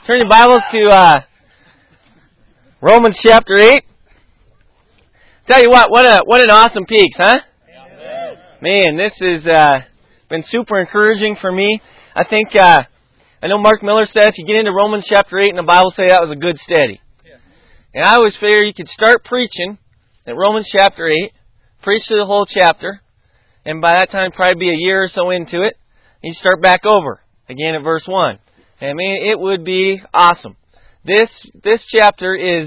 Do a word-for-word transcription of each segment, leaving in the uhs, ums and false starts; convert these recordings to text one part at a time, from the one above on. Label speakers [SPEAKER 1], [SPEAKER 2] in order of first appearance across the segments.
[SPEAKER 1] Turn your Bibles to uh, Romans chapter eight. Tell you what, what a what an awesome piece, huh? Amen. Man, this has uh, been super encouraging for me. I think uh, I know Mark Miller said if you get into Romans chapter eight and the Bible say that was a good study. Yeah. And I always figure you could start preaching at Romans chapter eight, preach through the whole chapter, and by that time probably be a year or so into it, and you start back over again at verse one. I mean, it would be awesome. This this chapter is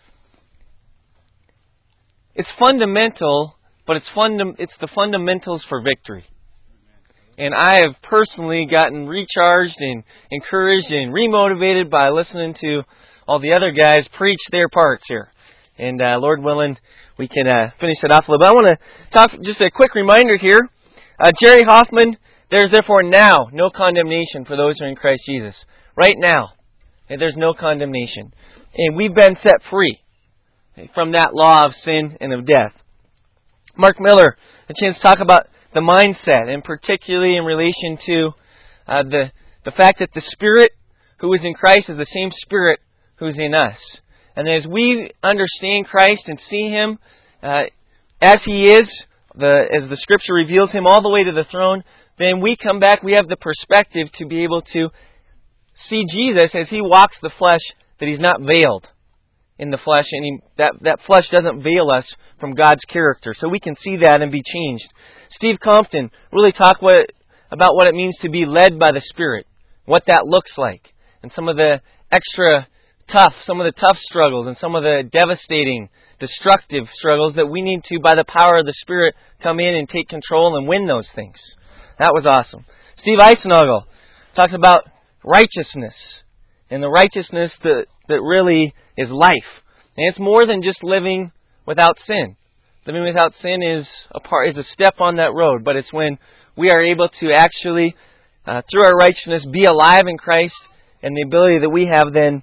[SPEAKER 1] it's fundamental, but it's fundam- it's the fundamentals for victory. And I have personally gotten recharged and encouraged and remotivated by listening to all the other guys preach their parts here. And uh, Lord willing, we can uh, finish it off a little bit. I want to talk just a quick reminder here. Uh, Jerry Hoffman. There's therefore now no condemnation for those who are in Christ Jesus. Right now, there's no condemnation. And we've been set free from that law of sin and of death. Mark Miller, a chance to talk about the mindset, and particularly in relation to uh, the, the fact that the Spirit who is in Christ is the same Spirit who's in us. And as we understand Christ and see Him uh, as He is, the, as the Scripture reveals Him all the way to the throne, then we come back, we have the perspective to be able to see Jesus as He walks the flesh, that He's not veiled in the flesh, and he, that, that flesh doesn't veil us from God's character. So we can see that and be changed. Steve Compton really talked what, about what it means to be led by the Spirit, what that looks like, and some of the extra tough, some of the tough struggles, and some of the devastating, destructive struggles that we need to, by the power of the Spirit, come in and take control and win those things. That was awesome. Steve Eisenagel talks about righteousness, and the righteousness that, that really is life. And it's more than just living without sin. Living without sin is a part, is a step on that road, but it's when we are able to actually, uh, through our righteousness, be alive in Christ, and the ability that we have then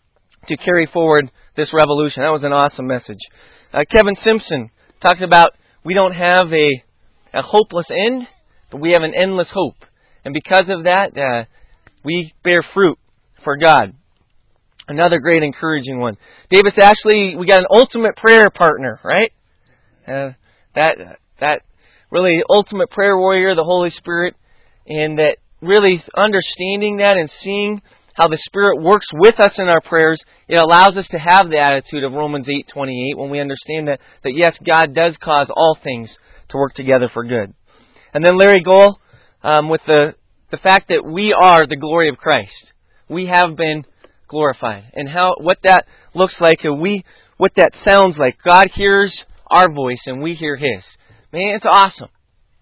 [SPEAKER 1] to carry forward this revolution. That was an awesome message. Uh, Kevin Simpson talked about we don't have a, a hopeless end, but we have an endless hope. And because of that, uh, we bear fruit for God. Another great encouraging one. Davis Ashley, we got an ultimate prayer partner, right? Uh, that that really ultimate prayer warrior, the Holy Spirit, and that really understanding that and seeing how the Spirit works with us in our prayers, it allows us to have the attitude of Romans eight twenty-eight when we understand that, that yes, God does cause all things to work together for good. And then Larry Gohl, um, with the, the fact that we are the glory of Christ. We have been glorified. And how what that looks like, and we what that sounds like. God hears our voice and we hear His. Man, it's awesome.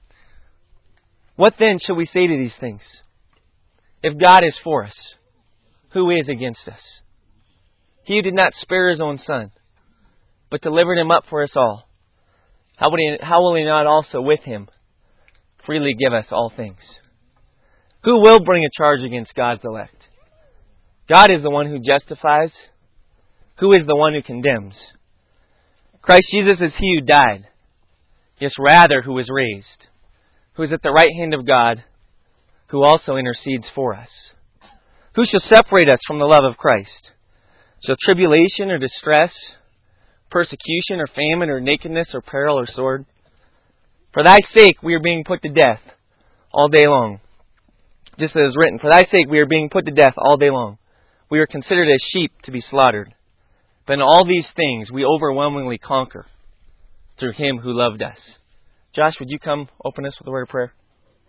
[SPEAKER 1] What then shall we say to these things? If God is for us, who is against us? He who did not spare His own Son, but delivered Him up for us all, how would he, how will He not also with Him freely give us all things? Who will bring a charge against God's elect? God is the one who justifies. Who is the one who condemns? Christ Jesus is He who died. Yes, rather, who was raised, who is at the right hand of God, who also intercedes for us. Who shall separate us from the love of Christ? Shall tribulation or distress, persecution or famine or nakedness or peril or sword? For Thy sake we are being put to death all day long. Just as it is written, for Thy sake we are being put to death all day long. We are considered as sheep to be slaughtered. But in all these things we overwhelmingly conquer through Him who loved us. Josh, would you come open us with a word of prayer?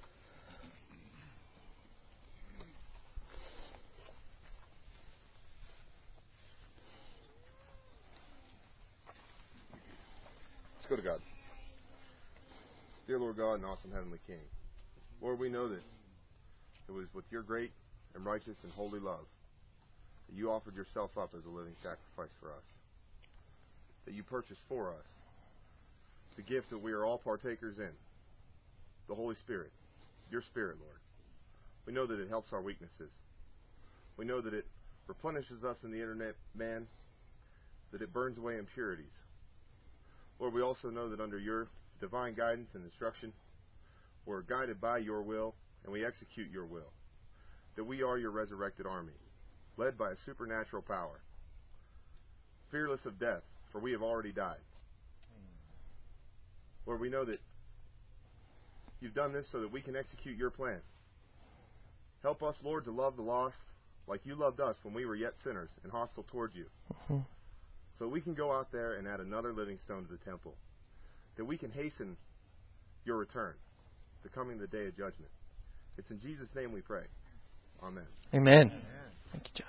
[SPEAKER 2] Let's go to God. Dear Lord God and awesome Heavenly King, Lord, we know that it was with Your great and righteous and holy love that You offered Yourself up as a living sacrifice for us, that You purchased for us the gift that we are all partakers in, the Holy Spirit, Your Spirit, Lord. We know that it helps our weaknesses. We know that it replenishes us in the internet man, that it burns away impurities. Lord, we also know that under Your divine guidance and instruction, we're guided by Your will and we execute Your will, that we are Your resurrected army. led by a supernatural power, fearless of death, for we have already died. Lord, we know that you've done this so that we can execute your plan. Help us, Lord, to love the lost like you loved us when we were yet sinners and hostile towards you. Mm-hmm. So we can go out there and add another living stone to the temple, that we can hasten your return, the coming of the day of judgment. It's in Jesus' name we pray. Amen.
[SPEAKER 1] Amen. Amen. Thank you,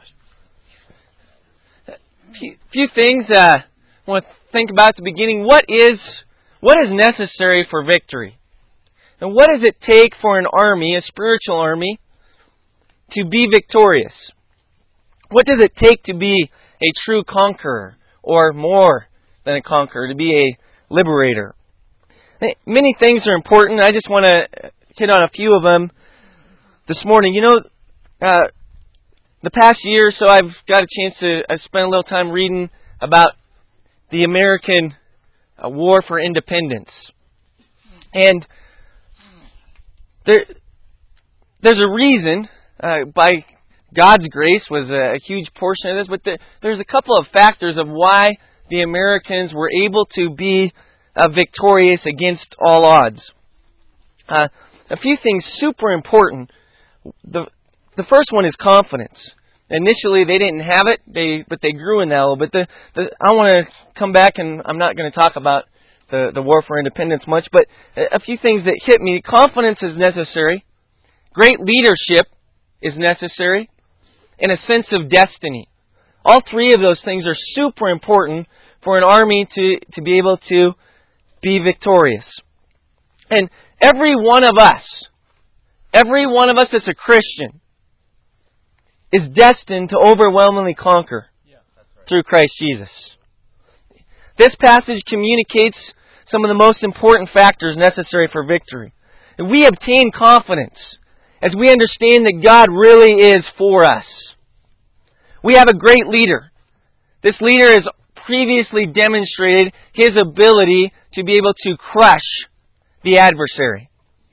[SPEAKER 1] Josh. A few, few things uh, I want to think about at the beginning. What is what is necessary for victory? And what does it take for an army, a spiritual army, to be victorious? What does it take to be a true conqueror, or more than a conqueror, to be a liberator? Many things are important. I just want to hit on a few of them this morning. You know, uh, the past year or so, I've got a chance to I spent a little time reading about the American uh, War for Independence. And there, there's a reason, uh, by God's grace was a, a huge portion of this, but there, there's a couple of factors of why the Americans were able to be uh, victorious against all odds. Uh, a few things super important. The the first one is confidence. Initially, they didn't have it, they but they grew in that a little bit. The, the, I want to come back, and I'm not going to talk about the, the War for Independence much, but a few things that hit me. Confidence is necessary. Great leadership is necessary. And a sense of destiny. All three of those things are super important for an army to, to be able to be victorious. And every one of us, every one of us that's a Christian, is destined to overwhelmingly conquer yeah, that's right. through Christ Jesus. This passage communicates some of the most important factors necessary for victory. And we obtain confidence as we understand that God really is for us. We have a great leader. This leader has previously demonstrated his ability to be able to crush the adversary.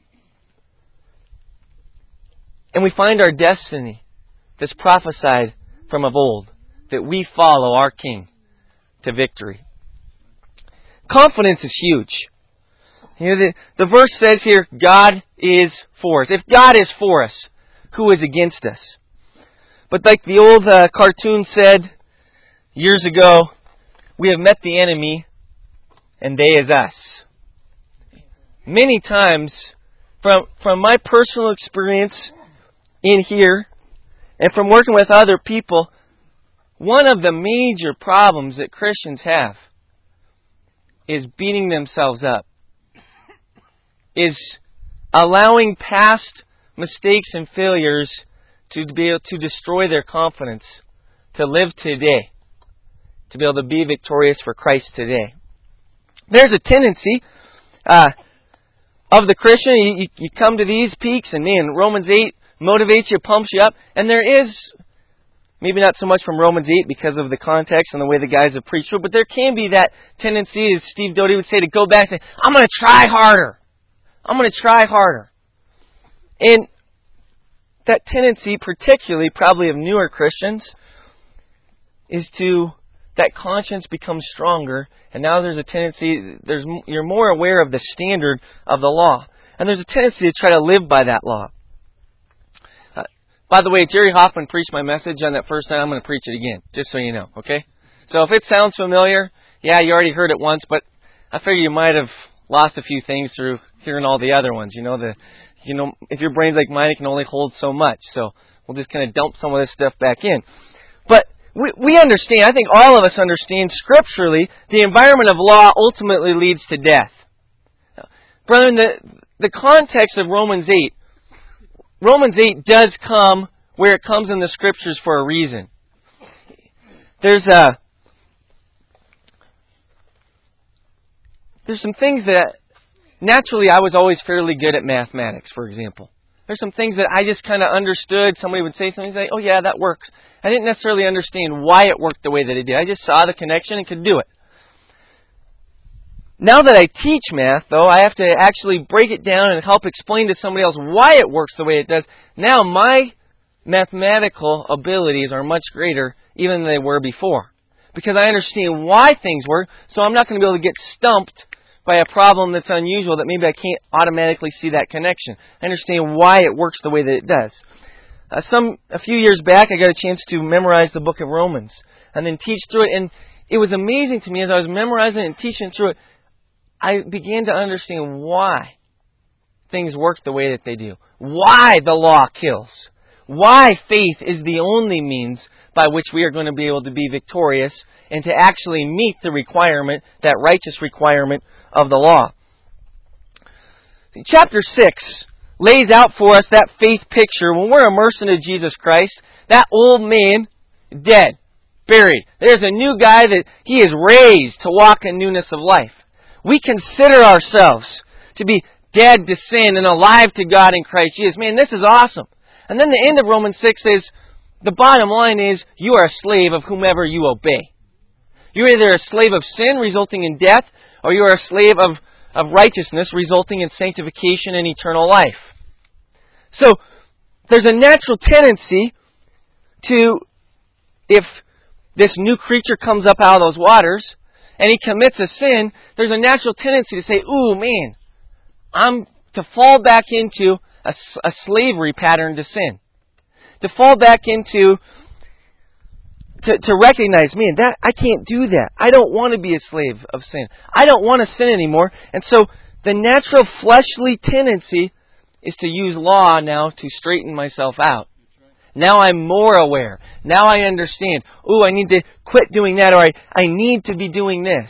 [SPEAKER 1] And we find our destiny that's prophesied from of old, that we follow our King to victory. Confidence is huge. You know, the, the verse says here, God is for us. If God is for us, who is against us? But like the old uh, cartoon said years ago, we have met the enemy, and they is us. Many times, from from my personal experience in here, and from working with other people, one of the major problems that Christians have is beating themselves up. Is allowing past mistakes and failures to be able to destroy their confidence, to live today, to be able to be victorious for Christ today. There's a tendency uh, of the Christian, you, you come to these peaks, and man, Romans eight motivates you, pumps you up, and there is, maybe not so much from Romans eight because of the context and the way the guys have preached it, but there can be that tendency, as Steve Doty would say, to go back and say, I'm going to try harder. I'm going to try harder. And that tendency, particularly probably of newer Christians, is to, that conscience becomes stronger, and now there's a tendency, there's you're more aware of the standard of the law. And there's a tendency to try to live by that law. Uh, by the way, Jerry Hoffman preached my message on that first time. I'm going to preach it again, just so you know, okay? So if it sounds familiar, yeah, you already heard it once, but I figure you might have lost a few things through hearing all the other ones. You know, the, you know, if your brain's like mine, it can only hold so much. So we'll just kind of dump some of this stuff back in. But we, we understand, I think all of us understand scripturally, the environment of law ultimately leads to death. Brethren, the, the context of Romans eight, Romans eight does come where it comes in the scriptures for a reason. There's a, There's some things that, naturally, I was always fairly good at mathematics, for example. There's some things that I just kind of understood. Somebody would say something, say, oh yeah, that works. I didn't necessarily understand why it worked the way that it did. I just saw the connection and could do it. Now that I teach math, though, I have to actually break it down and help explain to somebody else why it works the way it does. Now my mathematical abilities are much greater even than they were before. Because I understand why things work, so I'm not going to be able to get stumped by a problem that's unusual that maybe I can't automatically see that connection. I understand why it works the way that it does. Uh, some a few years back, I got a chance to memorize the book of Romans and then teach through it. And it was amazing to me as I was memorizing it and teaching through it, I began to understand why things work the way that they do. Why the law kills. Why faith is the only means by which we are going to be able to be victorious and to actually meet the requirement, that righteous requirement of the law. Chapter six lays out for us that faith picture. When we're immersed into Jesus Christ, that old man, dead, buried. There's a new guy that he is raised to walk in newness of life. We consider ourselves to be dead to sin and alive to God in Christ Jesus. Man, this is awesome. And then the end of Romans six says, the bottom line is, you are a slave of whomever you obey. You're either a slave of sin, resulting in death, or you are a slave of, of righteousness, resulting in sanctification and eternal life. So, there's a natural tendency to, if this new creature comes up out of those waters, and he commits a sin, there's a natural tendency to say, ooh, man, I'm to fall back into a, a slavery pattern to sin. To fall back into, to, to recognize, man, that I can't do that. I don't want to be a slave of sin. I don't want to sin anymore. And so the natural fleshly tendency is to use law now to straighten myself out. Now I'm more aware. Now I understand. Ooh, I need to quit doing that, or I, I need to be doing this.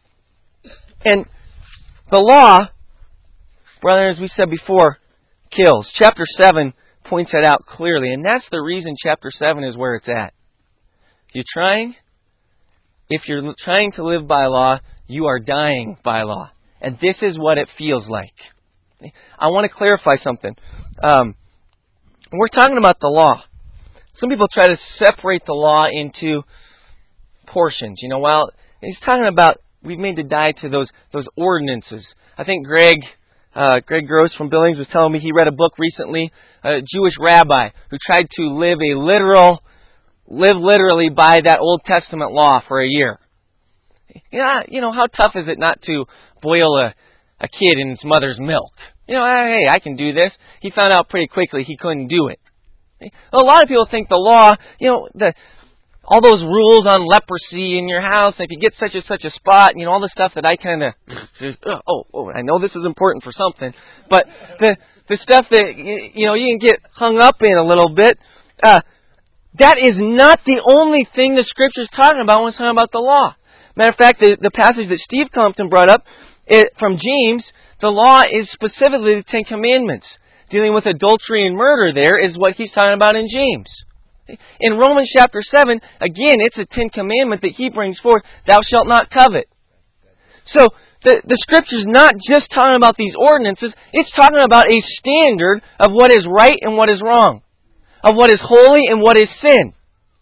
[SPEAKER 1] And the law, brother, as we said before, kills. Chapter seven points that out clearly, and that's the reason chapter seven is where it's at. If you're trying, if you're trying to live by law, you are dying by law. And this is what it feels like. I want to clarify something. Um, we're talking about the law. Some people try to separate the law into portions. You know, well, he's talking about we've made to die to those those ordinances. I think Greg uh, Greg Gross from Billings was telling me he read a book recently, a Jewish rabbi who tried to live a literal, live literally by that Old Testament law for a year. Yeah, you know, how tough is it not to boil a, a kid in its mother's milk? You know, hey, I can do this. He found out pretty quickly he couldn't do it. A lot of people think the law, you know, the all those rules on leprosy in your house, if you get such and such a spot, you know, all the stuff that I kind of, oh, oh, I know this is important for something, but the the stuff that, you know, you can get hung up in a little bit, uh, that is not the only thing the Scripture's talking about when it's talking about the law. Matter of fact, the, the passage that Steve Compton brought up it, from James, the law is specifically the Ten Commandments. Dealing with adultery and murder there is what he's talking about in James. In Romans chapter seven, again, it's a Ten Commandment that he brings forth, thou shalt not covet. So, the, the Scripture's not just talking about these ordinances, it's talking about a standard of what is right and what is wrong, of what is holy and what is sin.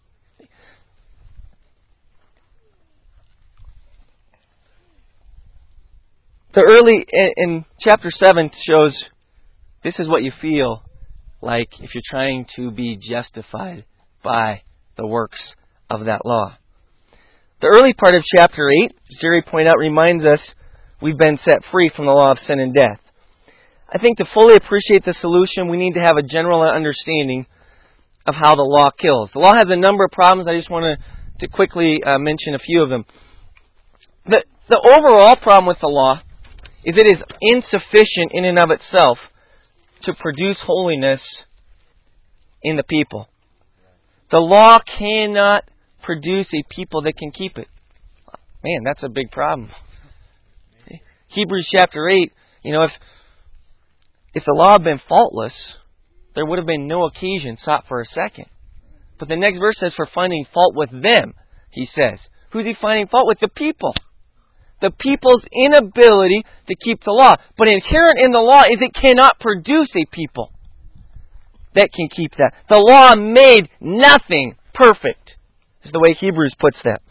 [SPEAKER 1] The early, in, in chapter seven shows, this is what you feel like if you're trying to be justified by the works of that law. The early part of chapter eight, as Jerry pointed out, reminds us we've been set free from the law of sin and death. I think to fully appreciate the solution, we need to have a general understanding of how the law kills. The law has a number of problems. I just want to, to quickly uh, mention a few of them. The, the overall problem with the law is it is insufficient in and of itself to produce holiness in the people. The law cannot produce a people that can keep it. Man, that's a big problem. Hebrews chapter eight, you know, if if the law had been faultless, there would have been no occasion sought for a second. But the next verse says, for finding fault with them, he says. Who's he finding fault with? The people. The people's inability to keep the law. But inherent in the law is it cannot produce a people that can keep that. The law made nothing perfect, is the way Hebrews puts that.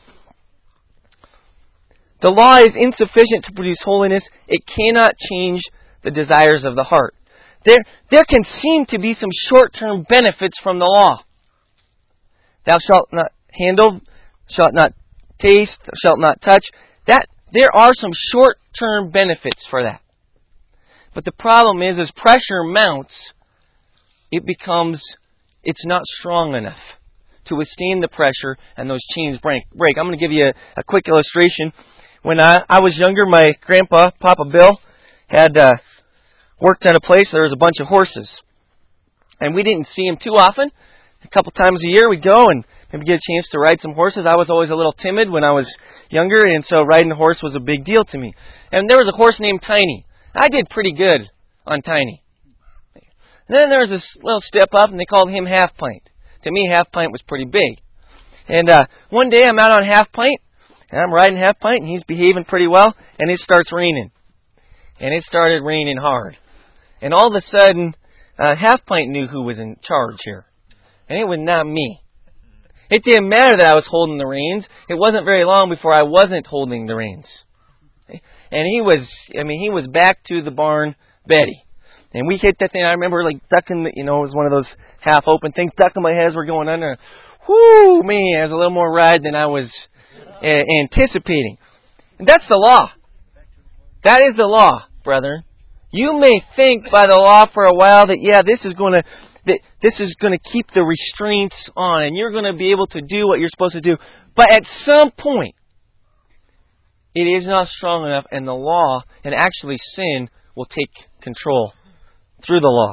[SPEAKER 1] The law is insufficient to produce holiness. It cannot change the desires of the heart. there, there can seem to be some short-term benefits from the law. Thou shalt not handle, shalt not taste, shalt not touch. That there are some short-term benefits for that. But the problem is, as pressure mounts, it becomes, it's not strong enough to withstand the pressure, and those chains break. break. I'm going to give you a, a quick illustration. When I, I was younger, my grandpa, Papa Bill, had uh, worked at a place where there was a bunch of horses. And we didn't see him too often. A couple times a year we'd go and maybe get a chance to ride some horses. I was always a little timid when I was younger, and so riding a horse was a big deal to me. And there was a horse named Tiny. I did pretty good on Tiny. And then there was this little step up, and they called him Half Pint. To me, Half Pint was pretty big. And uh, one day I'm out on Half Pint, and I'm riding Half Pint, and he's behaving pretty well, and it starts raining. And it started raining hard. And all of a sudden, uh, Half Pint knew who was in charge here. And it was not me. It didn't matter that I was holding the reins. It wasn't very long before I wasn't holding the reins. And he was, I mean, he was back to the barn Betty. And we hit that thing. I remember like ducking, the, you know, it was one of those half open things, ducking my head as we're going under. Whoo, man, it was a little more ride than I was uh, anticipating. And that's the law. That is the law, brethren. You may think by the law for a while that, yeah, this is going to, that this is going to keep the restraints on, and you're going to be able to do what you're supposed to do. But at some point, it is not strong enough, and the law, and actually sin, will take control through the law.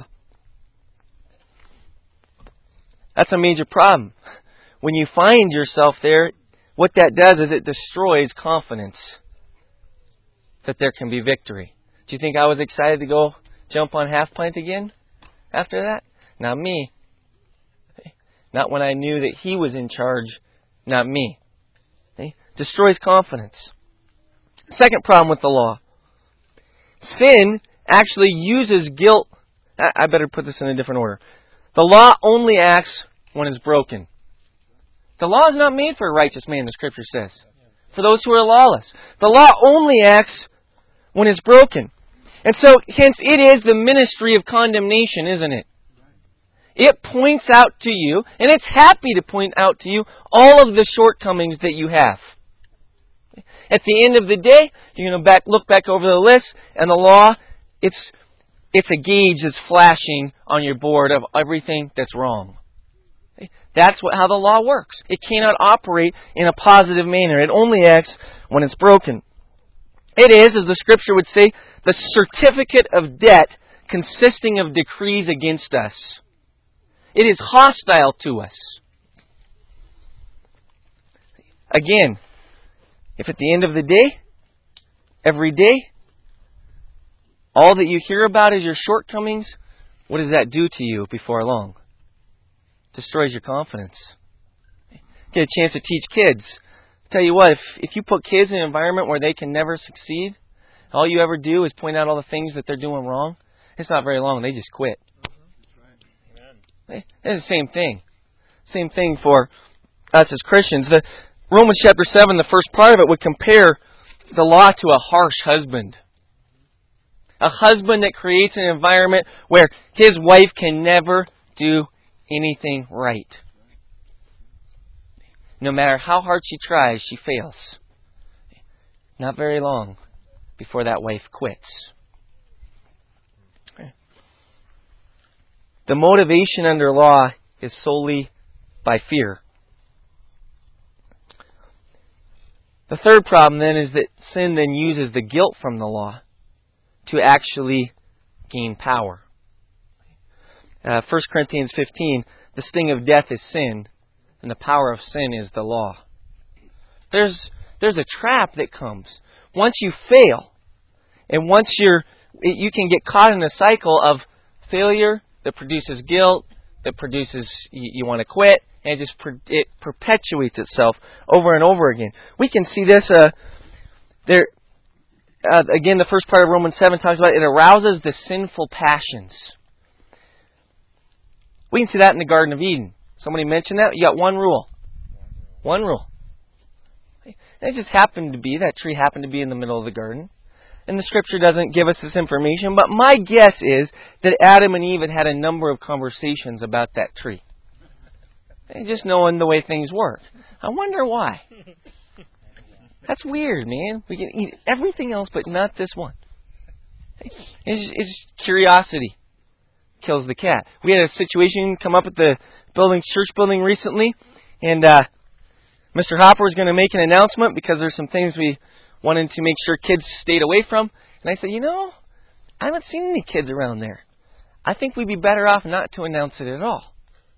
[SPEAKER 1] That's a major problem. When you find yourself there, what that does is it destroys confidence that there can be victory. Do you think I was excited to go jump on Half Pint again after that? Not me. Not when I knew that he was in charge, not me. Destroys confidence. Second problem with the law. Sin actually uses guilt. I better put this in a different order. The law only acts when it's broken. The law is not made for a righteous man, the Scripture says. For those who are lawless. The law only acts when it's broken. And so, hence, it is the ministry of condemnation, isn't it? It points out to you, and it's happy to point out to you, all of the shortcomings that you have. At the end of the day, you're going to back, look back over the list, and the law, it's it's a gauge that's flashing on your board of everything that's wrong. That's what, how the law works. It cannot operate in a positive manner. It only acts when it's broken. It is, as the Scripture would say, the certificate of debt consisting of decrees against us. It is hostile to us. Again, if at the end of the day, every day, all that you hear about is your shortcomings, what does that do to you before long? It destroys your confidence. Get a chance to teach kids. Tell you what, if, if you put kids in an environment where they can never succeed, all you ever do is point out all the things that they're doing wrong, it's not very long. They just quit. It's the same thing. Same thing for us as Christians. The Romans chapter seven, the first part of it, would compare the law to a harsh husband. A husband that creates an environment where his wife can never do anything right. No matter how hard she tries, she fails. Not very long before that wife quits. The motivation under law is solely by fear. The third problem then is that sin then uses the guilt from the law to actually gain power. Uh, First Corinthians fifteen, the sting of death is sin, and the power of sin is the law. There's there's a trap that comes. Once you fail, and once you're, you can get caught in a cycle of failure that produces guilt, that produces you, you want to quit, and it just it perpetuates itself over and over again. We can see this uh, there. Uh, again, the first part of Romans seven talks about it, it arouses the sinful passions. We can see that in the Garden of Eden. Somebody mentioned that? You got one rule. One rule. It just happened to be, that tree happened to be in the middle of the garden. And the Scripture doesn't give us this information, but my guess is that Adam and Eve had had a number of conversations about that tree. And just knowing the way things work. I wonder why. That's weird, man. We can eat everything else, but not this one. It's, it's curiosity kills the cat. We had a situation come up at the building, church building recently, and uh, Mister Hopper was going to make an announcement because there's some things we wanted to make sure kids stayed away from. And I said, you know, I haven't seen any kids around there. I think we'd be better off not to announce it at all.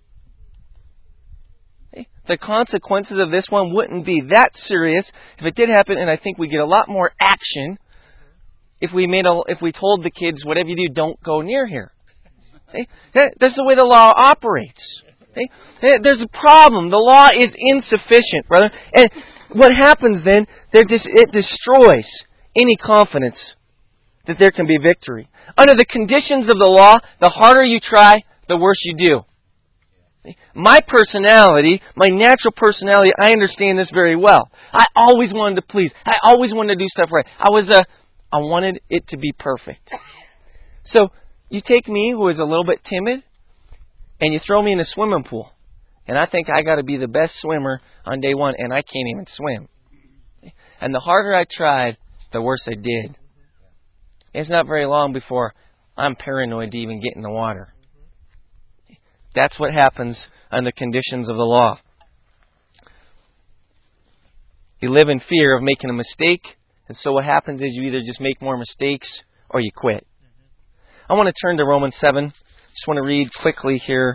[SPEAKER 1] The consequences of this one wouldn't be that serious if it did happen, and I think we'd get a lot more action if we made a, if we told the kids, whatever you do, don't go near here. Okay? That's the way the law operates. Okay? There's a problem. The law is insufficient, brother. And what happens then, just, it destroys any confidence that there can be victory. Under the conditions of the law, the harder you try, the worse you do. My personality, my natural personality, I understand this very well. I always wanted to please. I always wanted to do stuff right. I was a, I wanted it to be perfect. So, you take me, who is a little bit timid, and you throw me in a swimming pool. And I think I got to be the best swimmer on day one, and I can't even swim. And the harder I tried, the worse I did. It's not very long before I'm paranoid to even get in the water. That's what happens under conditions of the law. You live in fear of making a mistake, and so what happens is you either just make more mistakes or you quit. I want to turn to Romans seven. Just want to read quickly here.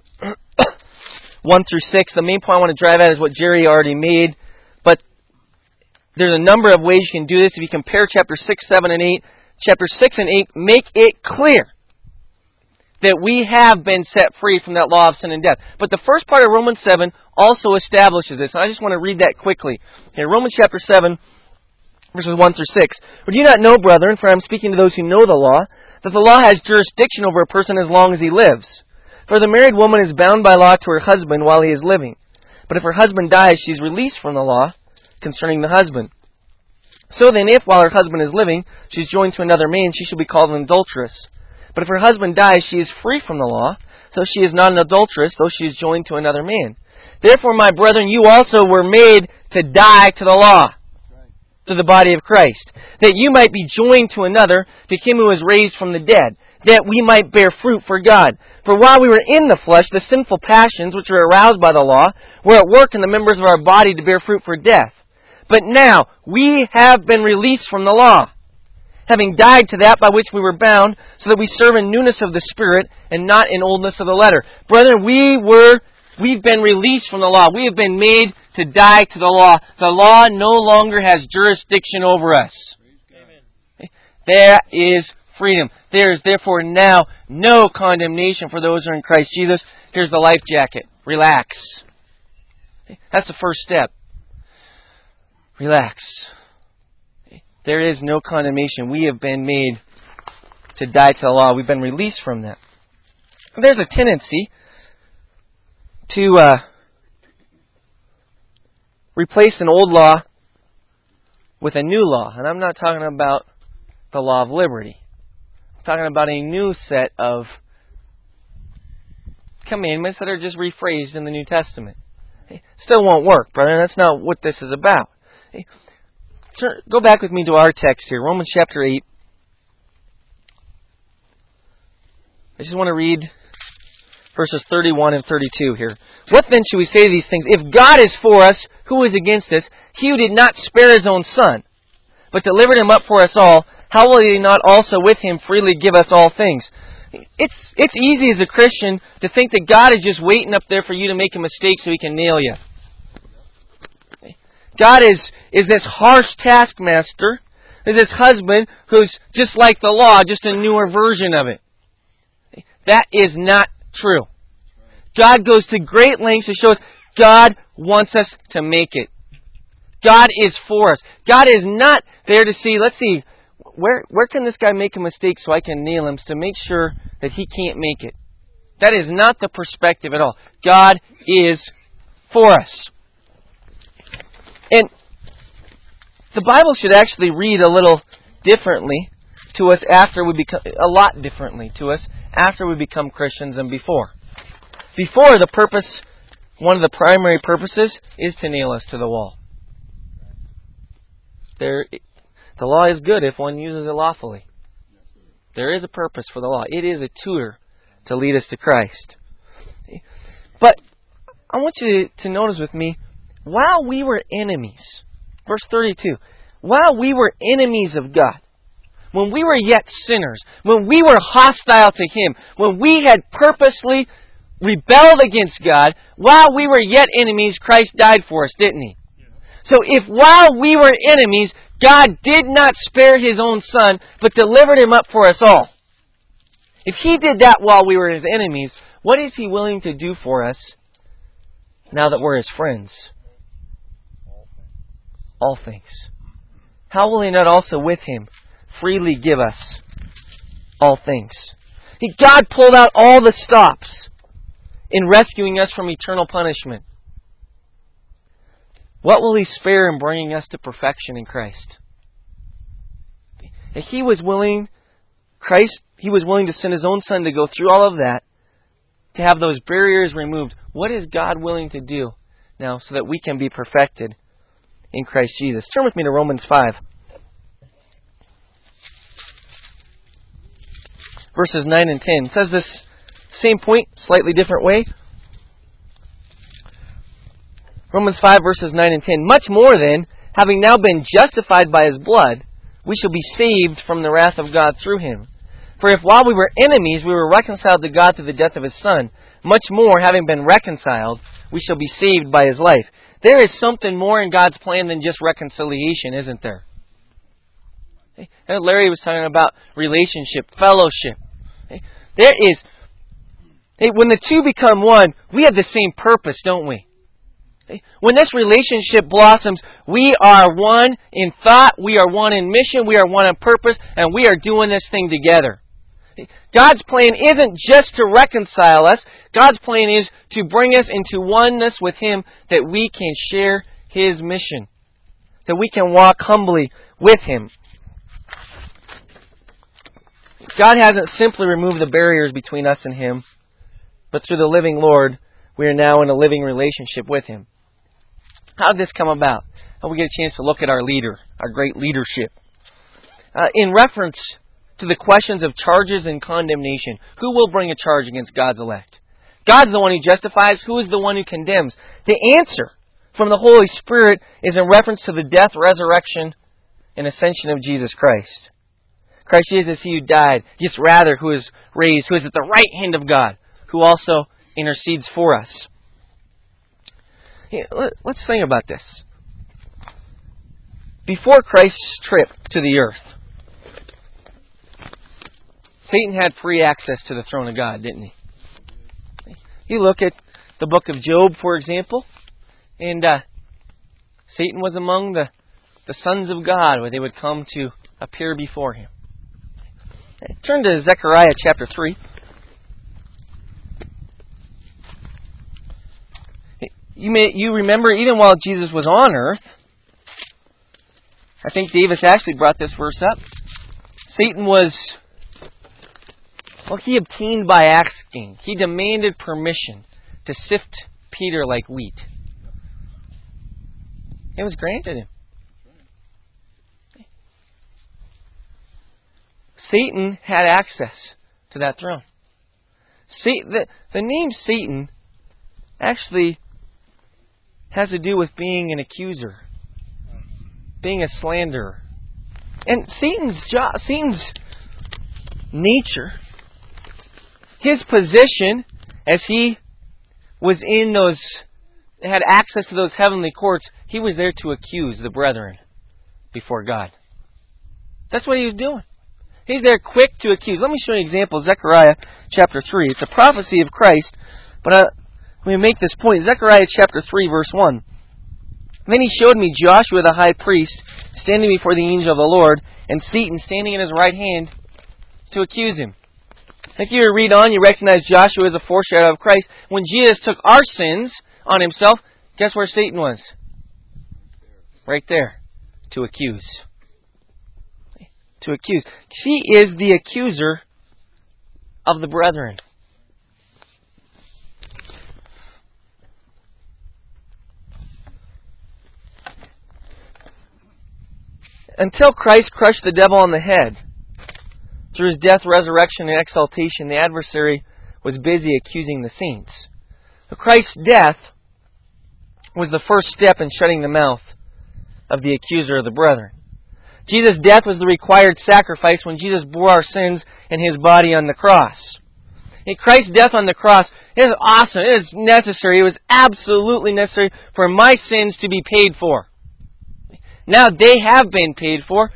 [SPEAKER 1] one through six. The main point I want to drive at is what Jerry already made. But there's a number of ways you can do this. If you compare chapter six, seven, and eight, chapter six and eight make it clear that we have been set free from that law of sin and death. But the first part of Romans seven also establishes this. And I just want to read that quickly. In Romans chapter seven, verses one through six. Or do you not know, brethren, for I am speaking to those who know the law, that the law has jurisdiction over a person as long as he lives. For the married woman is bound by law to her husband while he is living. But if her husband dies, she is released from the law concerning the husband. So then, if while her husband is living, she is joined to another man, she shall be called an adulteress. But if her husband dies, she is free from the law, so she is not an adulteress, though she is joined to another man. Therefore, my brethren, you also were made to die to the law, to the body of Christ, that you might be joined to another, to him who was raised from the dead, that we might bear fruit for God. For while we were in the flesh, the sinful passions, which were aroused by the law, were at work in the members of our body to bear fruit for death. But now, we have been released from the law, having died to that by which we were bound, so that we serve in newness of the Spirit, and not in oldness of the letter. Brethren, we were, we've been released from the law. We have been made to die to the law. The law no longer has jurisdiction over us. Amen. There is freedom. There is therefore now no condemnation for those who are in Christ Jesus. Here's the life jacket. Relax. That's the first step. Relax. There is no condemnation. We have been made to die to the law. We've been released from that. There's a tendency to uh, replace an old law with a new law. And I'm not talking about the law of liberty. I'm talking about a new set of commandments that are just rephrased in the New Testament. Still won't work, brother. That's not what this is about. Go back with me to our text here, Romans chapter eight. I just want to read verses thirty-one and thirty-two here. What then should we say to these things? If God is for us, who is against us? He who did not spare His own Son, but delivered Him up for us all, how will He not also with Him freely give us all things? It's it's easy as a Christian to think that God is just waiting up there for you to make a mistake so He can nail you. God is, is this harsh taskmaster, is this husband who's just like the law, just a newer version of it. That is not true. God goes to great lengths to show us God wants us to make it. God is for us. God is not there to see, let's see, where where can this guy make a mistake so I can nail him to make sure that he can't make it. That is not the perspective at all. God is for us. And the Bible should actually read a little differently to us after we become, a lot differently to us after we become Christians than before. Before, the purpose, one of the primary purposes, is to nail us to the wall. There, the law is good if one uses it lawfully. There is a purpose for the law. It is a tutor to lead us to Christ. But I want you to notice with me, while we were enemies, verse thirty-two, while we were enemies of God, when we were yet sinners, when we were hostile to Him, when we had purposely rebelled against God, while we were yet enemies, Christ died for us, didn't He? So if while we were enemies, God did not spare His own Son, but delivered Him up for us all, if He did that while we were His enemies, what is He willing to do for us now that we're His friends? All things. How will He not also with Him freely give us all things? He, God pulled out all the stops in rescuing us from eternal punishment. What will He spare in bringing us to perfection in Christ? If He was willing, Christ, He was willing to send His own Son to go through all of that, to have those barriers removed. What is God willing to do now so that we can be perfected in Christ Jesus? Turn with me to Romans five. Verses nine and ten. It says this same point, slightly different way. Romans five, verses nine and ten. Much more then, having now been justified by His blood, we shall be saved from the wrath of God through Him. For if while we were enemies, we were reconciled to God through the death of His Son, much more, having been reconciled, we shall be saved by His life. There is something more in God's plan than just reconciliation, isn't there? And Larry was talking about relationship, fellowship. There is, when the two become one, we have the same purpose, don't we? When this relationship blossoms, we are one in thought, we are one in mission, we are one in purpose, and we are doing this thing together. God's plan isn't just to reconcile us. God's plan is to bring us into oneness with Him, that we can share His mission, that we can walk humbly with Him. God hasn't simply removed the barriers between us and Him, but through the living Lord, we are now in a living relationship with Him. How did this come about? Well, we get a chance to look at our leader, our great leadership. Uh, in reference to the questions of charges and condemnation, who will bring a charge against God's elect? God's the one who justifies. Who is the one who condemns? The answer from the Holy Spirit is in reference to the death, resurrection, and ascension of Jesus Christ. Christ Jesus is He who died, yes, rather, who is raised, who is at the right hand of God, who also intercedes for us. Let's think about this. Before Christ's trip to the earth, Satan had free access to the throne of God, didn't he? You look at the book of Job, for example, and uh, Satan was among the, the sons of God, where they would come to appear before him. Turn to Zechariah chapter three. You may you remember, even while Jesus was on earth, I think Davis actually brought this verse up. Satan was, well, he obtained by asking. He demanded permission to sift Peter like wheat. It was granted him. Satan had access to that throne. Satan, the, the name Satan actually has to do with being an accuser, being a slanderer. And Satan's job, Satan's nature, his position as he was in those, had access to those heavenly courts, he was there to accuse the brethren before God. That's what he was doing. He's there quick to accuse. Let me show you an example. Zechariah chapter three. It's a prophecy of Christ, but uh, let me make this point. Zechariah chapter three, verse one. Then he showed me Joshua the high priest standing before the angel of the Lord, and Satan standing in his right hand to accuse him. If you read on, you recognize Joshua as a foreshadow of Christ. When Jesus took our sins on Himself, guess where Satan was? Right there, to accuse. to accuse. She is the accuser of the brethren. Until Christ crushed the devil on the head, through His death, resurrection, and exaltation, the adversary was busy accusing the saints. But Christ's death was the first step in shutting the mouth of the accuser of the brethren. Jesus' death was the required sacrifice when Jesus bore our sins in His body on the cross. And Christ's death on the cross is awesome. It is necessary. It was absolutely necessary for my sins to be paid for. Now they have been paid for.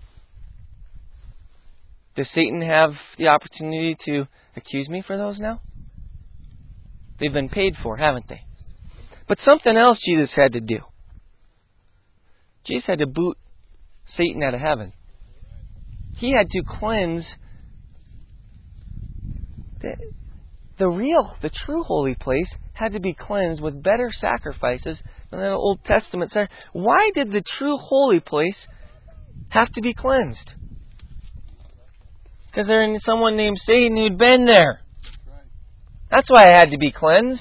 [SPEAKER 1] Does Satan have the opportunity to accuse me for those now? They've been paid for, haven't they? But something else Jesus had to do. Jesus had to boot Satan out of heaven. He had to cleanse the, the real, the true holy place had to be cleansed with better sacrifices than the Old Testament said. Why did the true holy place have to be cleansed? Because there's someone named Satan who'd been there. That's why it had to be cleansed.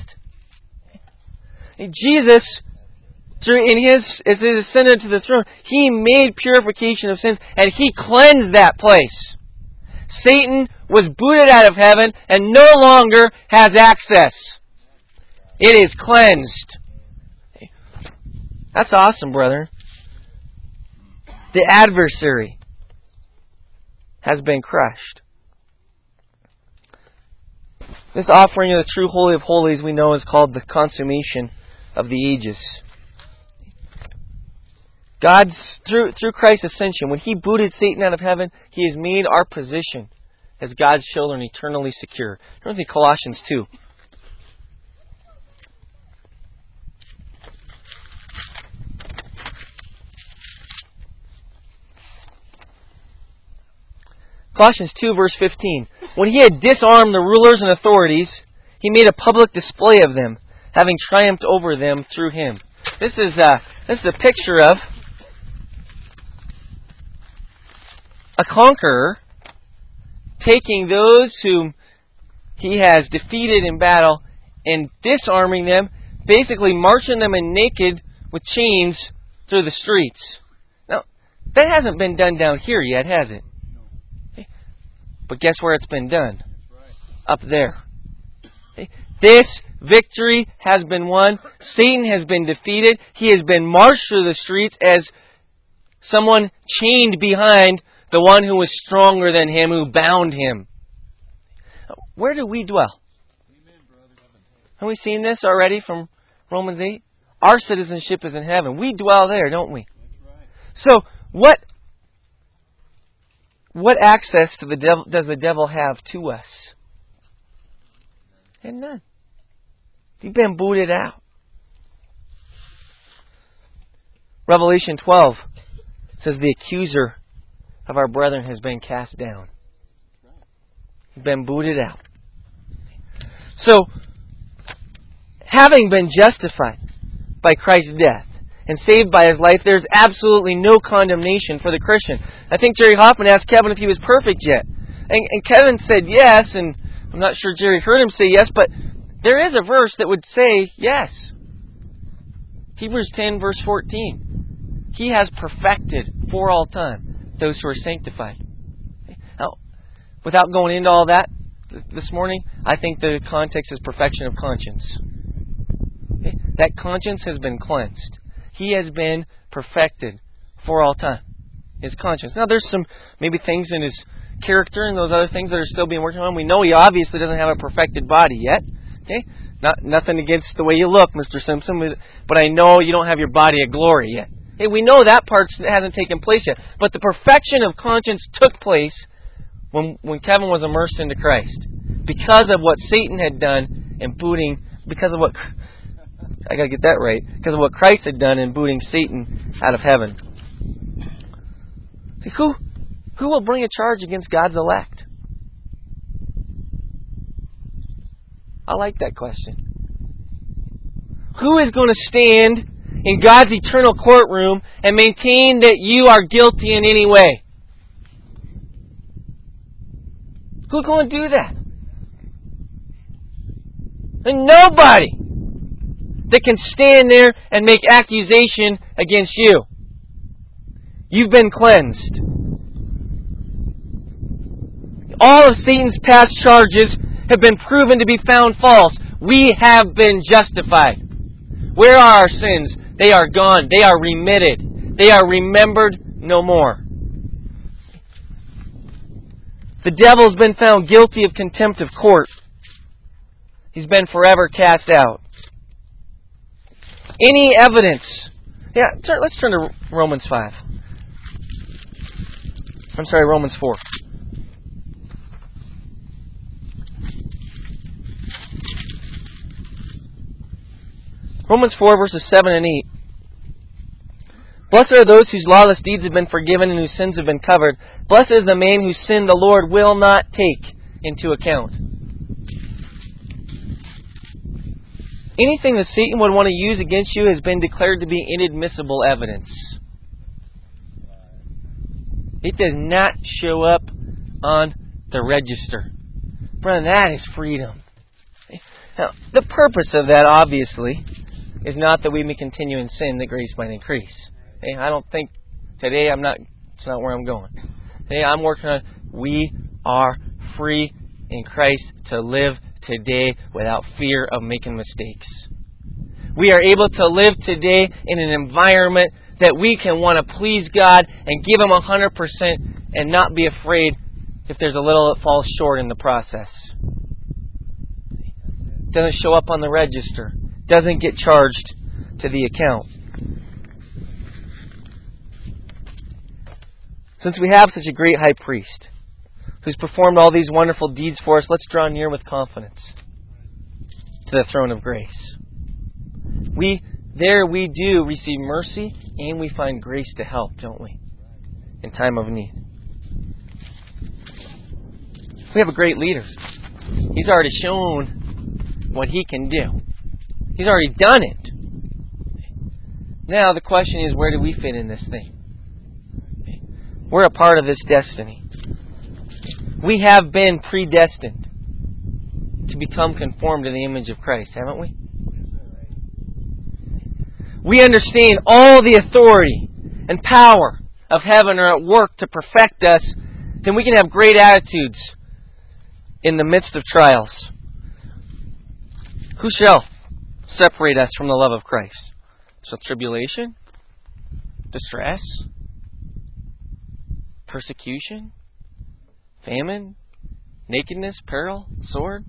[SPEAKER 1] Jesus, through in his as he ascended to the throne, He made purification of sins, and He cleansed that place. Satan was booted out of heaven and no longer has access. It is cleansed. That's awesome, brother. The adversary has been crushed. This offering of the true Holy of Holies we know is called the consummation of the ages. God's through through Christ's ascension, when He booted Satan out of heaven, He has made our position as God's children eternally secure. Turn to Colossians two. Colossians two, verse fifteen. When He had disarmed the rulers and authorities, He made a public display of them, having triumphed over them through Him. This is a, this is a picture of a conqueror taking those whom he has defeated in battle and disarming them, basically marching them in naked with chains through the streets. Now, that hasn't been done down here yet, has it? But guess where it's been done? Up there. This victory has been won. Satan has been defeated. He has been marched through the streets as someone chained behind the one who was stronger than him, who bound him. Where do we dwell? Have we seen this already from Romans eight? Our citizenship is in heaven. We dwell there, don't we? So, what what access to the devil does the devil have to us? And none. He's been booted out. Revelation twelve says the accuser of our brethren has been cast down. He's been booted out. So, having been justified by Christ's death and saved by His life, there's absolutely no condemnation for the Christian. I think Jerry Hoffman asked Kevin if he was perfect yet. And, and Kevin said yes, and I'm not sure Jerry heard him say yes, but there is a verse that would say yes. Hebrews ten, verse fourteen. He has perfected for all time those who are sanctified. Now, without going into all that this morning, I think the context is perfection of conscience. That conscience has been cleansed. He has been perfected for all time. His conscience. Now, there's some maybe things in his character and those other things that are still being worked on. We know he obviously doesn't have a perfected body yet. Okay, not nothing against the way you look, Mister Simpson, but I know you don't have your body of glory yet. Hey, we know that part hasn't taken place yet. But the perfection of conscience took place when when Kevin was immersed into Christ. Because of what Satan had done in booting, because of what, I gotta get that right, because of what Christ had done in booting Satan out of heaven. See, who, who will bring a charge against God's elect? I like that question. Who is going to stand in God's eternal courtroom and maintain that you are guilty in any way? Who's going to do that? And nobody that can stand there and make accusation against you. You've been cleansed. All of Satan's past charges have been proven to be found false. We have been justified. Where are our sins? They are gone. They are remitted. They are remembered no more. The devil has been found guilty of contempt of court. He's been forever cast out. Any evidence. Yeah, turn, let's turn to Romans five. I'm sorry, Romans four. Romans four, verses seven and eight. Blessed are those whose lawless deeds have been forgiven and whose sins have been covered. Blessed is the man whose sin the Lord will not take into account. Anything that Satan would want to use against you has been declared to be inadmissible evidence. It does not show up on the register. Brother, that is freedom. Now, the purpose of that, obviously, is not that we may continue in sin, that grace might increase. Okay? I don't think today I'm not, it's not where I'm going. Today I'm working on, we are free in Christ to live today without fear of making mistakes. We are able to live today in an environment that we can want to please God and give Him one hundred percent and not be afraid if there's a little that falls short in the process. Doesn't show up on the register. Doesn't get charged to the account. Since we have such a great high priest who's performed all these wonderful deeds for us, let's draw near with confidence to the throne of grace. We there we do receive mercy and we find grace to help, don't we? In time of need. We have a great leader. He's already shown what He can do. He's already done it. Now the question is, where do we fit in this thing? We're a part of this destiny. We have been predestined to become conformed to the image of Christ, haven't we? We understand all the authority and power of heaven are at work to perfect us. Then we can have great attitudes in the midst of trials. Who shall separate us from the love of Christ? Shall tribulation, distress, persecution, famine, nakedness, peril, sword?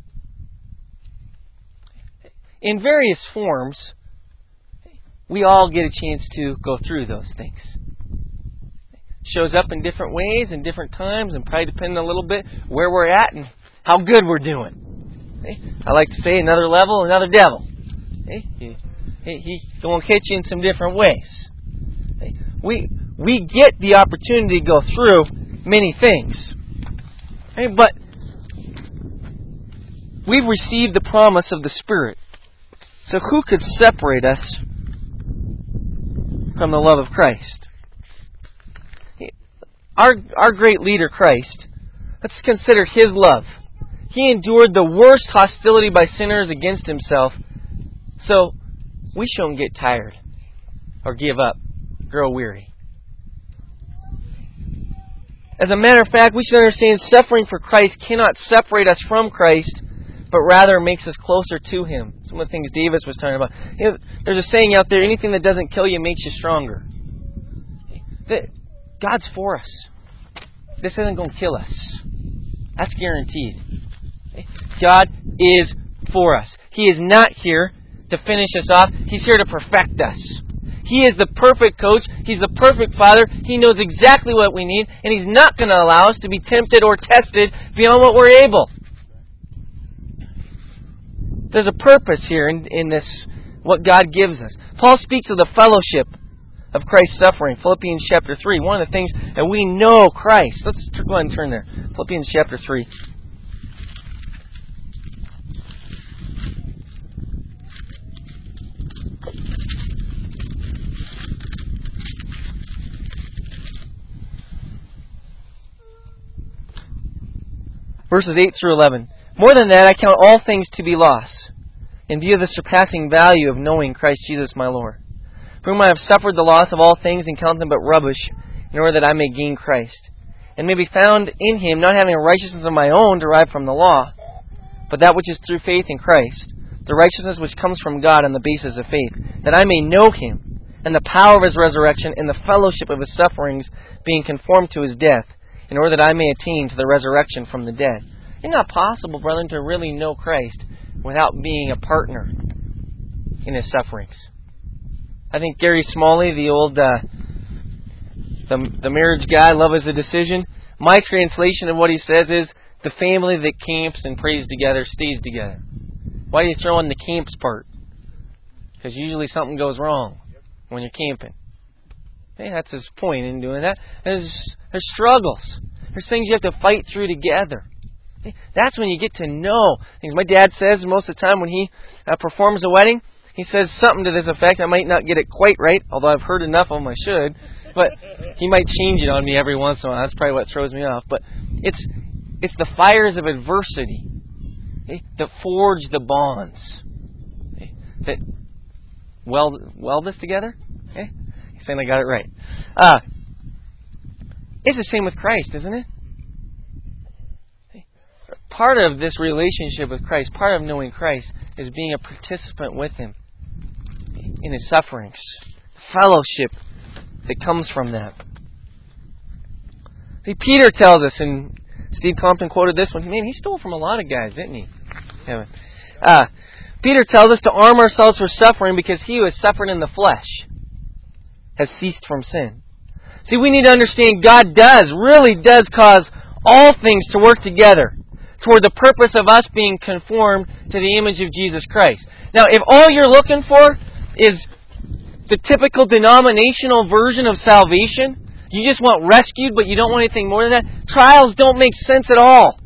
[SPEAKER 1] In various forms, we all get a chance to go through those things. Shows up in different ways and different times, and probably depending a little bit where we're at and how good we're doing. I like to say another level, another devil. He, he going to hit you in some different ways. We we get the opportunity to go through many things, but we've received the promise of the Spirit. So who could separate us from the love of Christ? Our our great leader, Christ, let's consider His love. He endured the worst hostility by sinners against Himself, so we shouldn't get tired or give up, grow weary. As a matter of fact, we should understand suffering for Christ cannot separate us from Christ, but rather makes us closer to Him. Some of the things Davis was talking about. You know, there's a saying out there, anything that doesn't kill you makes you stronger. God's for us. This isn't going to kill us. That's guaranteed. God is for us. He is not here to finish us off. He's here to perfect us. He is the perfect coach. He's the perfect Father. He knows exactly what we need, and He's not going to allow us to be tempted or tested beyond what we're able. There's a purpose here in, in this, what God gives us. Paul speaks of the fellowship of Christ's suffering. Philippians chapter three. One of the things that we know Christ. Let's go ahead and turn there. Philippians chapter three. Verses eight through eleven. More than that, I count all things to be loss, in view of the surpassing value of knowing Christ Jesus my Lord, for whom I have suffered the loss of all things and count them but rubbish, in order that I may gain Christ, and may be found in Him, not having a righteousness of my own derived from the law, but that which is through faith in Christ, the righteousness which comes from God on the basis of faith, that I may know Him, and the power of His resurrection, and the fellowship of His sufferings, being conformed to His death, in order that I may attain to the resurrection from the dead. It's not possible, brethren, to really know Christ without being a partner in His sufferings. I think Gary Smalley, the old uh, the, the marriage guy, love is a decision. My translation of what he says is, the family that camps and prays together stays together. Why do you throw in the camps part? Because usually something goes wrong when you're camping. Hey, that's his point in doing that. There's, there's struggles. There's things you have to fight through together. Hey, that's when you get to know things. My dad says most of the time when he uh, performs a wedding, he says something to this effect. I might not get it quite right, although I've heard enough of them I should. But he might change it on me every once in a while. That's probably what throws me off. But it's it's the fires of adversity, okay, that forge the bonds, okay, that weld, weld this together. Okay? He's saying I got it right. Uh, it's the same with Christ, isn't it? Okay. Part of this relationship with Christ, part of knowing Christ, is being a participant with Him in His sufferings. Fellowship that comes from that. See, Peter tells us, and Steve Compton quoted this one. Man, he stole from a lot of guys, didn't he? Yeah. Uh, Peter tells us to arm ourselves for suffering because he who has suffered in the flesh has ceased from sin. See, we need to understand God does, really does cause all things to work together toward the purpose of us being conformed to the image of Jesus Christ. Now, if all you're looking for is the typical denominational version of salvation, you just want rescued, but you don't want anything more than that, trials don't make sense at all.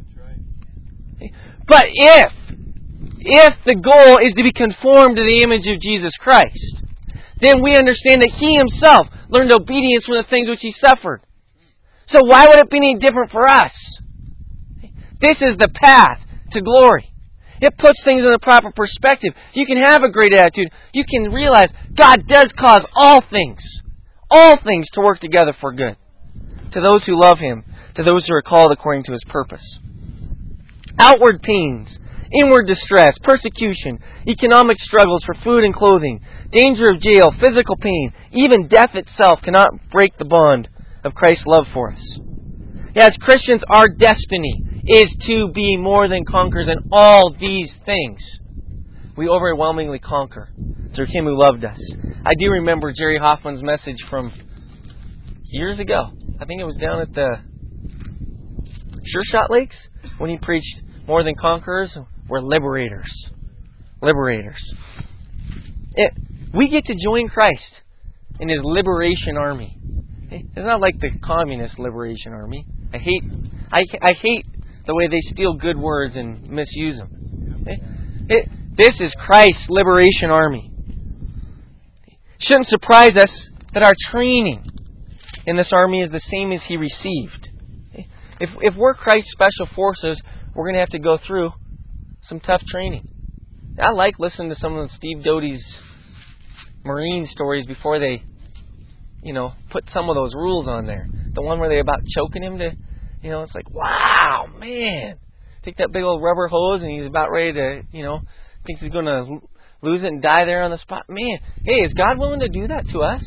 [SPEAKER 1] But if, if the goal is to be conformed to the image of Jesus Christ, then we understand that He Himself learned obedience from the things which He suffered. So why would it be any different for us? This is the path to glory. It puts things in the proper perspective. You can have a great attitude. You can realize God does cause all things, all things to work together for good, to those who love Him, to those who are called according to His purpose. Outward pains, inward distress, persecution, economic struggles for food and clothing, danger of jail, physical pain, even death itself cannot break the bond of Christ's love for us. Yeah, as Christians, our destiny is to be more than conquerors in all these things. We overwhelmingly conquer through Him who loved us. I do remember Jerry Hoffman's message from years ago. I think it was down at the Sure Shot Lakes when he preached, more than conquerors, we're liberators. Liberators. It, we get to join Christ in His liberation army. It's not like the communist liberation army. I hate, I, I hate the way they steal good words and misuse them. It, it, this is Christ's liberation army. Shouldn't surprise us that our training in this army is the same as He received. If, if we're Christ's special forces, we're going to have to go through some tough training. I like listening to some of Steve Doty's Marine stories before they, you know, put some of those rules on there. The one where they about choking him to, you know, it's like, wow, man. Take that big old rubber hose and he's about ready to, you know, thinks he's going to lose it and die there on the spot. Man, hey, is God willing to do that to us?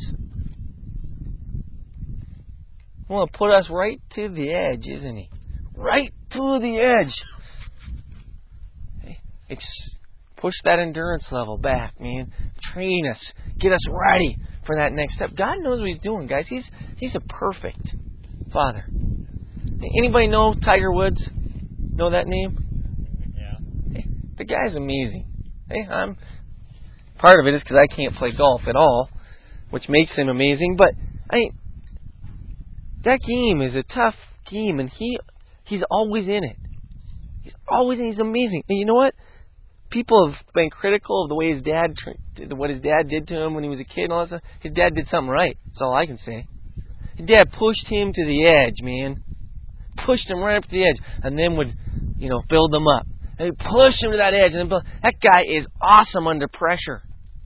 [SPEAKER 1] Well, put us right to the edge, isn't He? Right to the edge. Hey, it's push that endurance level back, man. Train us. Get us ready for that next step. God knows what He's doing, guys. He's He's a perfect Father. Anybody know Tiger Woods? Know that name? Yeah. Hey, the guy's amazing. Hey, I'm part of it is because I can't play golf at all, which makes him amazing. But I, that game is a tough game, and he he's always in it. He's always in. He's amazing. And you know what? People have been critical of the way his dad, what his dad did to him when he was a kid and all that stuff. His dad did something right. That's all I can say. His dad pushed him to the edge, man. Pushed him right up to the edge, and then would, you know, build them up. And we push them to that edge. And build. That guy is awesome under pressure.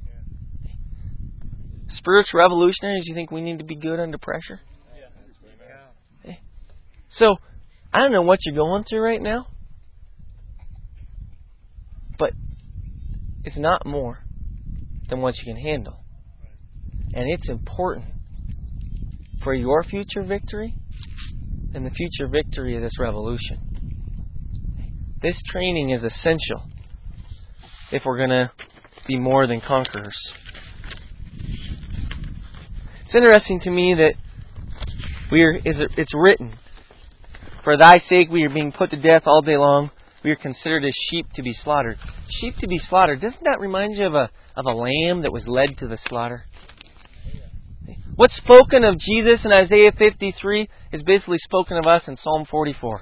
[SPEAKER 1] Spiritual revolutionaries, you think we need to be good under pressure? Yeah. So, I don't know what you're going through right now, but it's not more than what you can handle. And it's important for your future victory and the future victory of this revolution. This training is essential if we're going to be more than conquerors. It's interesting to me that we are, it's written, "For thy sake we are being put to death all day long. We are considered as sheep to be slaughtered." Sheep to be slaughtered. Doesn't that remind you of a of a lamb that was led to the slaughter? What's spoken of Jesus in Isaiah fifty-three is basically spoken of us in Psalm forty-four.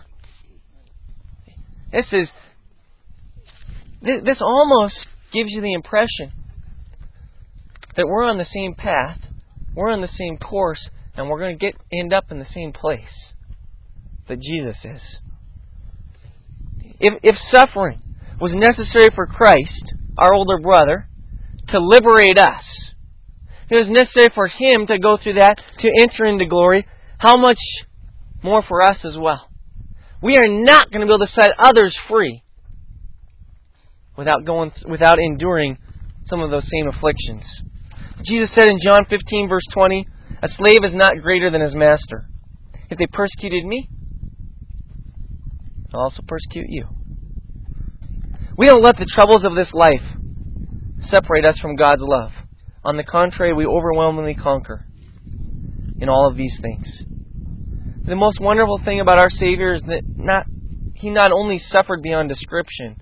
[SPEAKER 1] This is this almost gives you the impression that we're on the same path, we're on the same course, and we're going to get end up in the same place that Jesus is. If, if suffering was necessary for Christ, our older brother, to liberate us, it was necessary for Him to go through that, to enter into glory, how much more for us as well? We are not going to be able to set others free without going, without enduring some of those same afflictions. Jesus said in John fifteen, verse twenty, "A slave is not greater than his master. If they persecuted me, they'll also persecute you." We don't let the troubles of this life separate us from God's love. On the contrary, we overwhelmingly conquer in all of these things. The most wonderful thing about our Savior is that not He not only suffered beyond description,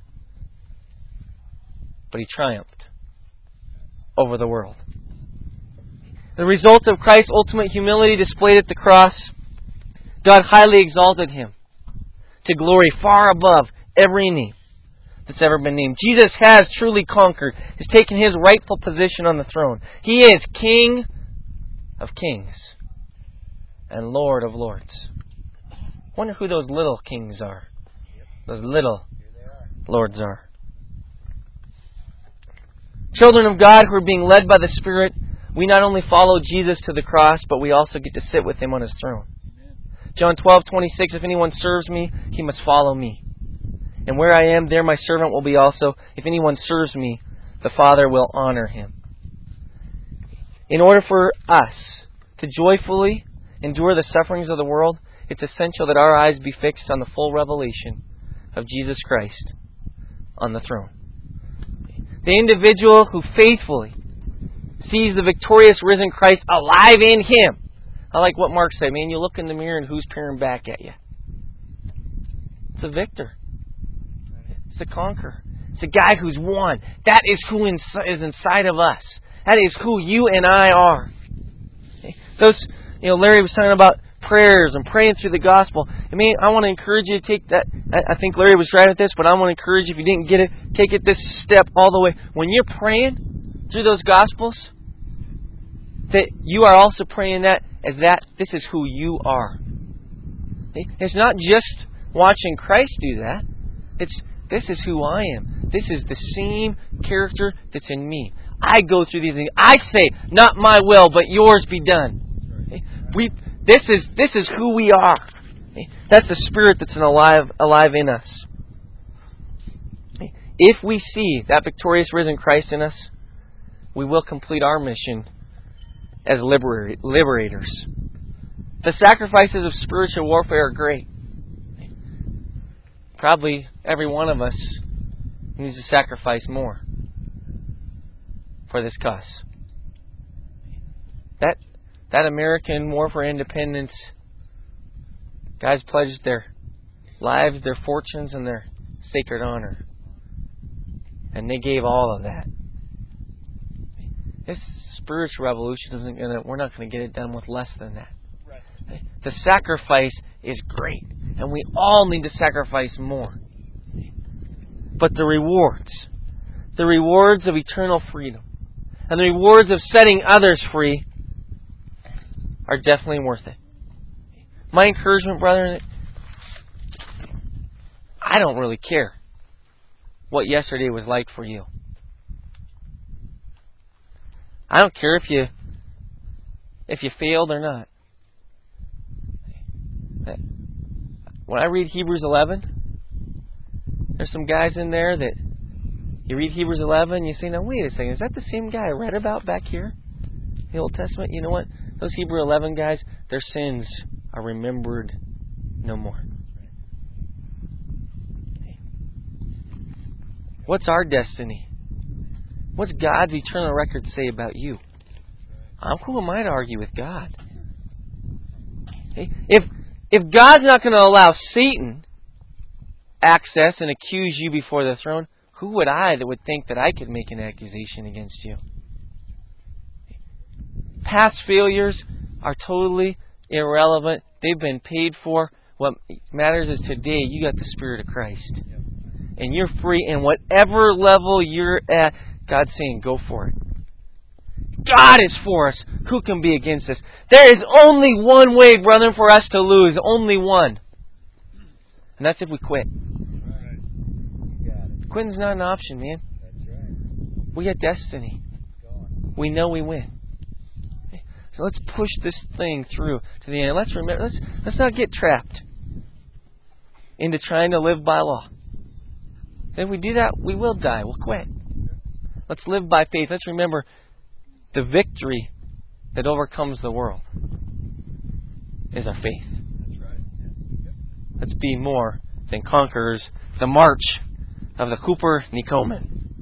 [SPEAKER 1] but He triumphed over the world. The result of Christ's ultimate humility displayed at the cross, God highly exalted Him to glory far above every name that's ever been named. Jesus has truly conquered, has taken His rightful position on the throne. He is King of kings and Lord of lords. I wonder who those little kings are. Those little lords are. Children of God who are being led by the Spirit, we not only follow Jesus to the cross, but we also get to sit with Him on His throne. John twelve twenty-six, "If anyone serves me, he must follow me. And where I am, there my servant will be also. If anyone serves me, the Father will honor him." In order for us to joyfully endure the sufferings of the world, it's essential that our eyes be fixed on the full revelation of Jesus Christ on the throne. The individual who faithfully sees the victorious risen Christ alive in him. I like what Mark said, man, you look in the mirror and who's peering back at you? It's a victor. It's a conqueror. It's a guy who's won. That is who is inside of us. That is who you and I are. Those, you know, Larry was talking about prayers and praying through the gospel. I mean, I want to encourage you to take that. I think Larry was right at this, but I want to encourage you, if you didn't get it, take it this step all the way. When you're praying through those gospels, that you are also praying that as that this is who you are. It's not just watching Christ do that. It's this is who I am. This is the same character that's in me. I go through these things. I say, not my will, but yours be done. We this is this is who we are. That's the Spirit that's alive alive in us. If we see that victorious risen Christ in us, we will complete our mission as liber- liberators. The sacrifices of spiritual warfare are great. Probably every one of us needs to sacrifice more for this cause. That that American War for Independence, guys pledged their lives, their fortunes, and their sacred honor. And they gave all of that. This spiritual revolution isn't gonna we're not gonna get it done with less than that. Right. The sacrifice is great, and we all need to sacrifice more. But the rewards, the rewards of eternal freedom, and the rewards of setting others free are definitely worth it. My encouragement, brother, I don't really care what yesterday was like for you. I don't care if you if you failed or not. When I read Hebrews eleven, there's some guys in there that you read Hebrews eleven and you say, now wait a second, is that the same guy I read about back here in the Old Testament? You know what? Those Hebrew eleven guys, their sins are remembered no more. What's our destiny? What's God's eternal record say about you? I'm who am I to argue with God? Okay? If if God's not going to allow Satan access and accuse you before the throne, who would I that would think that I could make an accusation against you? Past failures are totally irrelevant. They've been paid for. What matters is today you got the Spirit of Christ. And you're free, and whatever level you're at, God's saying, go for it. God is for us. Who can be against us? There is only one way, brother, for us to lose. Only one. And that's if we quit. Right. Quitting's not an option, man. That's right. We got destiny. We know we win. So let's push this thing through to the end. Let's remember. Let's let's not get trapped into trying to live by law. If we do that, we will die. We'll quit. Let's live by faith. Let's remember the victory that overcomes the world is our faith. That's right. Let's be more than conquerors. The march of the Cooper Nikomen.